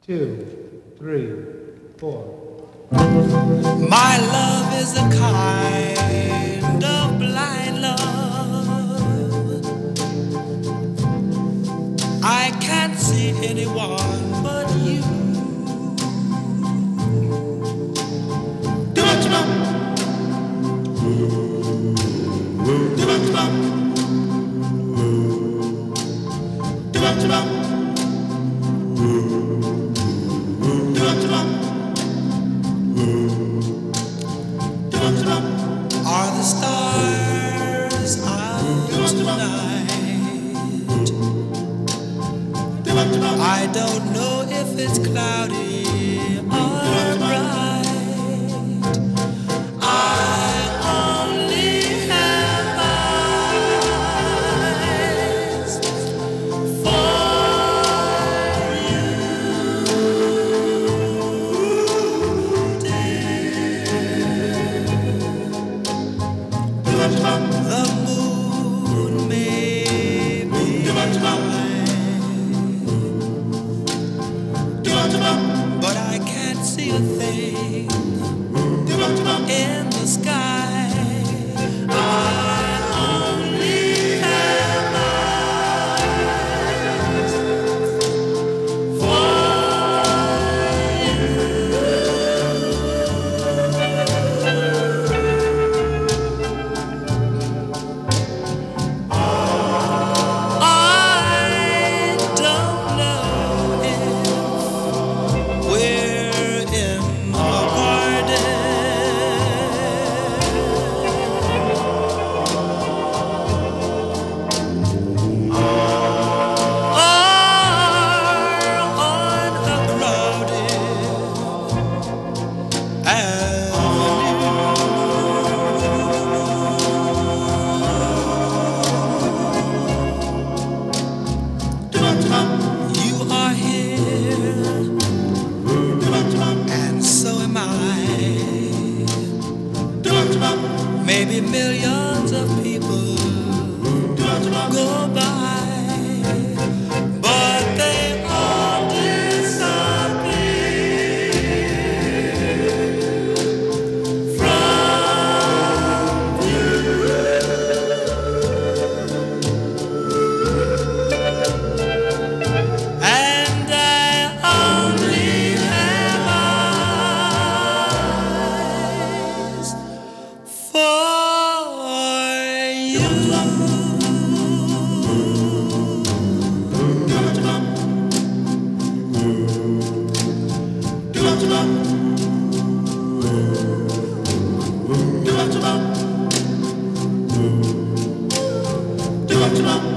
two, three, four. My love is a kind of blind love. I can't see anyone but you. Are the stars out tonight? I don't know if it's cloudy or bright. I only have eyes for you, the moon may be blind, but I can't see a thing in the sky. I only have eyes for I don't know if we're in a garden or on a crowded avenue. You are here, and so am I. Maybe millions of people go by, but they all disappear from view. And I only have eyes for you. Do